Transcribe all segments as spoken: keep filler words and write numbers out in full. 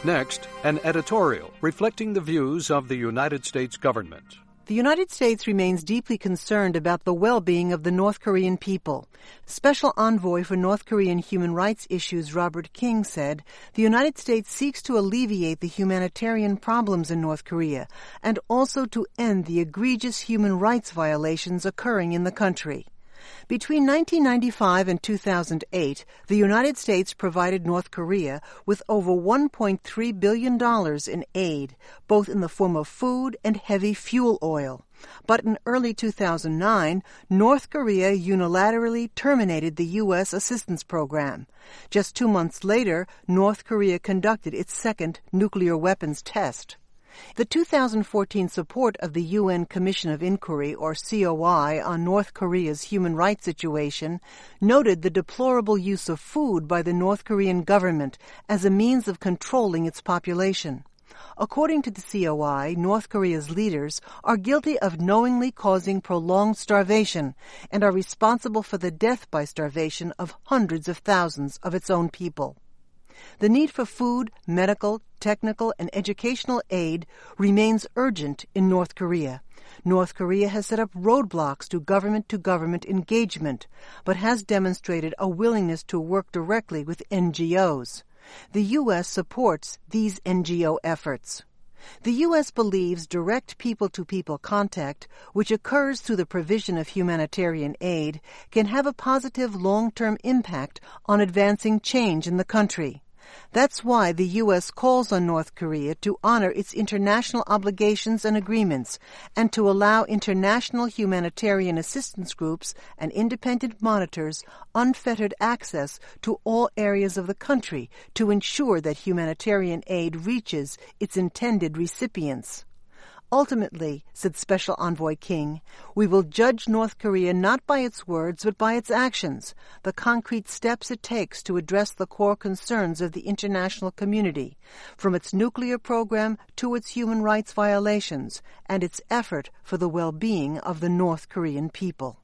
Next, an editorial reflecting the views of the United States government. The United States remains deeply concerned about the well-being of the North Korean people. Special Envoy for North Korean Human Rights Issues Robert King said, the United States seeks to alleviate the humanitarian problems in North Korea and also to end the egregious human rights violations occurring in the country. Between nineteen ninety-five and two thousand eight, the United States provided North Korea with over one point three billion dollars in aid, both in the form of food and heavy fuel oil. But in early two thousand nine, North Korea unilaterally terminated the U S assistance program. Just two months later, North Korea conducted its second nuclear weapons test. The two thousand fourteen support of the U N Commission of Inquiry, or C O I, on North Korea's human rights situation noted the deplorable use of food by the North Korean government as a means of controlling its population. According to the C O I, North Korea's leaders are guilty of knowingly causing prolonged starvation and are responsible for the death by starvation of hundreds of thousands of its own people. The need for food, medical, technical, and educational aid remains urgent in North Korea. North Korea has set up roadblocks to government-to-government engagement, but has demonstrated a willingness to work directly with N G Os. The U S supports these N G O efforts. The U S believes direct people-to-people contact, which occurs through the provision of humanitarian aid, can have a positive long-term impact on advancing change in the country. That's why the U S calls on North Korea to honor its international obligations and agreements and to allow international humanitarian assistance groups and independent monitors unfettered access to all areas of the country to ensure that humanitarian aid reaches its intended recipients. Ultimately, said Special Envoy King, we will judge North Korea not by its words but by its actions, the concrete steps it takes to address the core concerns of the international community, from its nuclear program to its human rights violations, and its effort for the well-being of the North Korean people.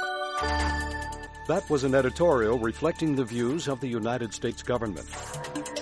That was an editorial reflecting the views of the United States government.